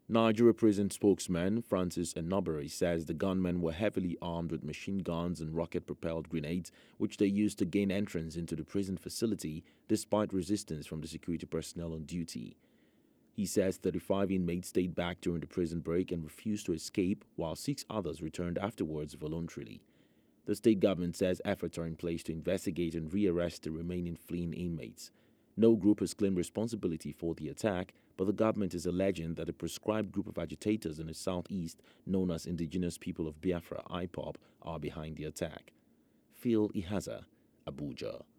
Nigeria prison spokesman Francis Enobere says the gunmen were heavily armed with machine guns and rocket-propelled grenades, which they used to gain entrance into the prison facility despite resistance from the security personnel on duty. He says 35 inmates stayed back during the prison break and refused to escape, while 6 others returned afterwards voluntarily. The state government says efforts are in place to investigate and rearrest the remaining fleeing inmates. No group has claimed responsibility for the attack, but the government is alleging that a prescribed group of agitators in the southeast, known as Indigenous People of Biafra (IPOB), are behind the attack. Phil Ihaza, Abuja.